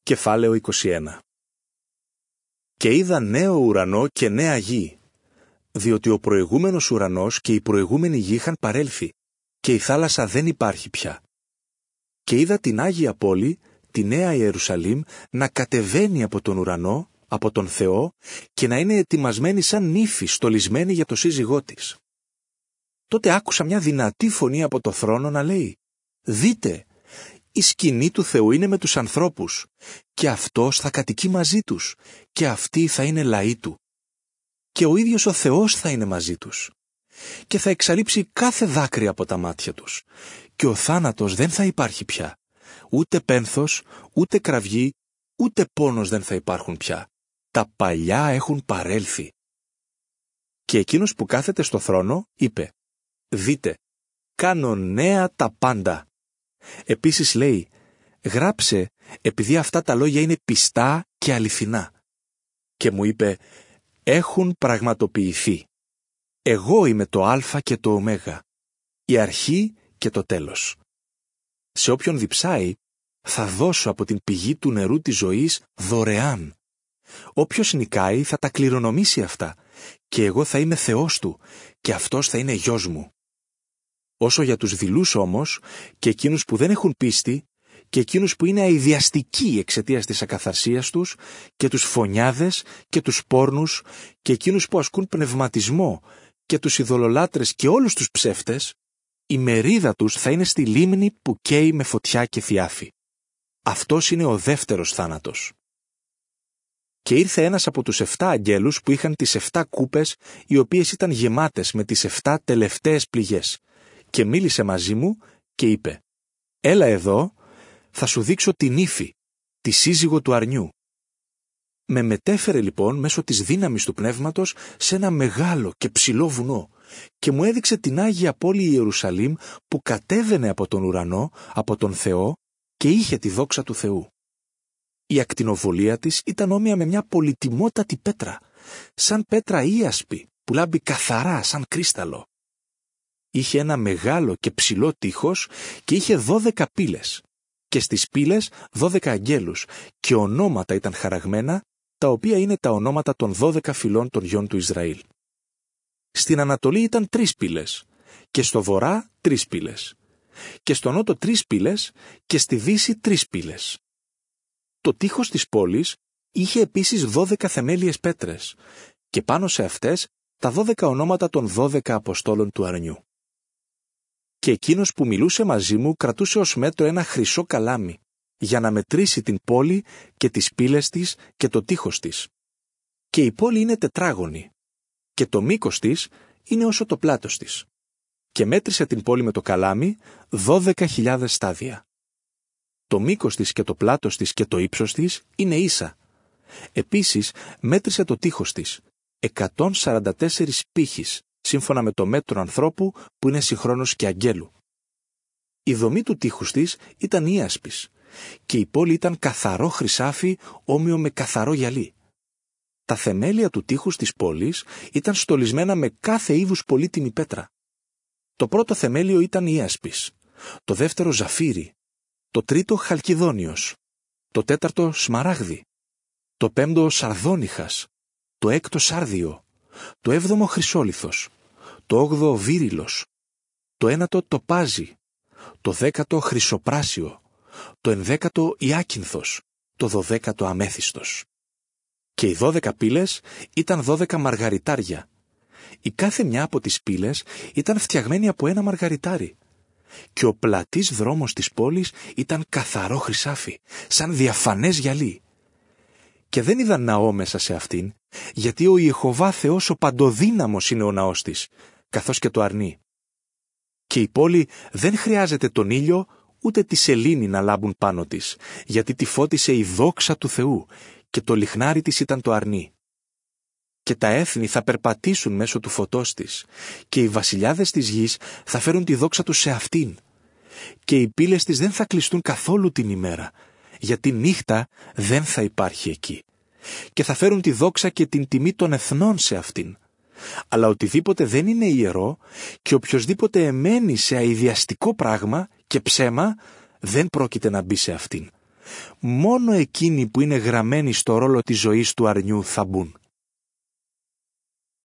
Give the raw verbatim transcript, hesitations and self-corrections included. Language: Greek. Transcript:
Κεφάλαιο είκοσι ένα. Και είδα νέο ουρανό και νέα γη, διότι ο προηγούμενος ουρανός και η προηγούμενη γη είχαν παρέλθει, και η θάλασσα δεν υπάρχει πια. Και είδα την Άγια Πόλη, τη Νέα Ιερουσαλήμ, να κατεβαίνει από τον ουρανό, από τον Θεό, και να είναι ετοιμασμένη σαν νύφη στολισμένη για το σύζυγό της. Τότε άκουσα μια δυνατή φωνή από το θρόνο να λέει: «Δείτε, η σκηνή του Θεού είναι με τους ανθρώπους, και Αυτός θα κατοικεί μαζί τους, και αυτοί θα είναι λαοί Του. Και ο ίδιος ο Θεός θα είναι μαζί τους. Και θα εξαλείψει κάθε δάκρυ από τα μάτια τους, και ο θάνατος δεν θα υπάρχει πια, ούτε πένθος, ούτε κραυγή, ούτε πόνος δεν θα υπάρχουν πια. Τα παλιά έχουν παρέλθει». Και εκείνος που κάθεται στο θρόνο είπε: «Δείτε, κάνω νέα τα πάντα». Επίσης λέει: «Γράψε, επειδή αυτά τα λόγια είναι πιστά και αληθινά». Και μου είπε: «Έχουν πραγματοποιηθεί. Εγώ είμαι το Α και το Ω, η αρχή και το τέλος. Σε όποιον διψάει, θα δώσω από την πηγή του νερού της ζωής δωρεάν. Όποιος νικάει θα τα κληρονομήσει αυτά, και εγώ θα είμαι Θεός του, και αυτός θα είναι γιος μου. Όσο για τους δειλούς όμως, και εκείνους που δεν έχουν πίστη, και εκείνους που είναι αηδιαστικοί εξαιτίας της ακαθαρσίας τους, και τους φωνιάδες, και τους πόρνους, και εκείνους που ασκούν πνευματισμό, και τους ειδωλολάτρες και όλους τους ψεύτες, η μερίδα τους θα είναι στη λίμνη που καίει με φωτιά και θιάφη. Αυτός είναι ο δεύτερος θάνατος». Και ήρθε ένας από τους εφτά αγγέλους που είχαν τις εφτά κούπες, οι οποίες ήταν γεμάτες με τις εφτά τελευταίες πληγές, και μίλησε μαζί μου και είπε: «Έλα εδώ, θα σου δείξω την ύφη, τη σύζυγο του αρνιού». Με μετέφερε λοιπόν μέσω της δύναμης του πνεύματος σε ένα μεγάλο και ψηλό βουνό, και μου έδειξε την Άγια Πόλη Ιερουσαλήμ που κατέβαινε από τον ουρανό, από τον Θεό, και είχε τη δόξα του Θεού. Η ακτινοβολία της ήταν όμοια με μια πολυτιμότατη πέτρα, σαν πέτρα ίασπη που λάμπει καθαρά σαν κρίσταλο. Είχε ένα μεγάλο και ψηλό τείχος και είχε δώδεκα πύλες, και στις πύλες δώδεκα αγγέλους, και ονόματα ήταν χαραγμένα, τα οποία είναι τα ονόματα των δώδεκα φυλών των γιών του Ισραήλ. Στην Ανατολή ήταν τρεις πύλες, και στο Βορρά τρεις πύλες, και στο Νότο τρεις πύλες, και στη Δύση τρεις πύλες. Το τείχος της πόλης είχε επίσης δώδεκα θεμέλιες πέτρες, και πάνω σε αυτές τα δώδεκα ονόματα των δώδεκα Αποστόλων του αρνιού. Και εκείνος που μιλούσε μαζί μου κρατούσε ως μέτρο ένα χρυσό καλάμι, για να μετρήσει την πόλη και τις πύλες της και το τείχος της. Και η πόλη είναι τετράγωνη, και το μήκος της είναι όσο το πλάτος της. Και μέτρησε την πόλη με το καλάμι δώδεκα χιλιάδες στάδια. Το μήκος της και το πλάτος της και το ύψος της είναι ίσα. Επίσης μέτρησε το τείχος της, εκατόν σαράντα τέσσερις πύχης, σύμφωνα με το μέτρο ανθρώπου που είναι συγχρόνως και αγγέλου. Η δομή του τείχους της ήταν ίασπης, και η πόλη ήταν καθαρό χρυσάφι όμοιο με καθαρό γυαλί. Τα θεμέλια του τείχους της πόλης ήταν στολισμένα με κάθε είδους πολύτιμη πέτρα. Το πρώτο θεμέλιο ήταν ίασπης, το δεύτερο ζαφύρι, το τρίτο χαλκιδόνιος, το τέταρτο σμαράγδι, το πέμπτο σαρδόνιχας, το έκτο σάρδιο, το έβδομο χρυσόλιθος, το όγδοο βύριλος, το ένατο τοπάζι, το δέκατο χρυσοπράσιο, το ενδέκατο ιάκυνθος, το δωδέκατο αμέθιστος. Και οι δώδεκα πύλες ήταν δώδεκα μαργαριτάρια. Η κάθε μια από τις πύλες ήταν φτιαγμένη από ένα μαργαριτάρι. Και ο πλατής δρόμος της πόλης ήταν καθαρό χρυσάφι, σαν διαφανές γυαλί. Και δεν είδαν ναό μέσα σε αυτήν, γιατί ο Ιεχωβά Θεός ο παντοδύναμος είναι ο ναός της, καθώς και το αρνί. Και η πόλη δεν χρειάζεται τον ήλιο, ούτε τη σελήνη να λάμπουν πάνω της, γιατί τη φώτισε η δόξα του Θεού, και το λιχνάρι της ήταν το αρνί. Και τα έθνη θα περπατήσουν μέσω του φωτός της, και οι βασιλιάδες της γης θα φέρουν τη δόξα τους σε αυτήν. Και οι πύλες της δεν θα κλειστούν καθόλου την ημέρα, γιατί νύχτα δεν θα υπάρχει εκεί. Και θα φέρουν τη δόξα και την τιμή των εθνών σε αυτήν. Αλλά οτιδήποτε δεν είναι ιερό, και οποιοσδήποτε εμένει σε αηδιαστικό πράγμα και ψέμα, δεν πρόκειται να μπει σε αυτήν. μόνο εκείνοι που είναι γραμμένοι στο ρόλο της ζωής του αρνιού θα μπουν.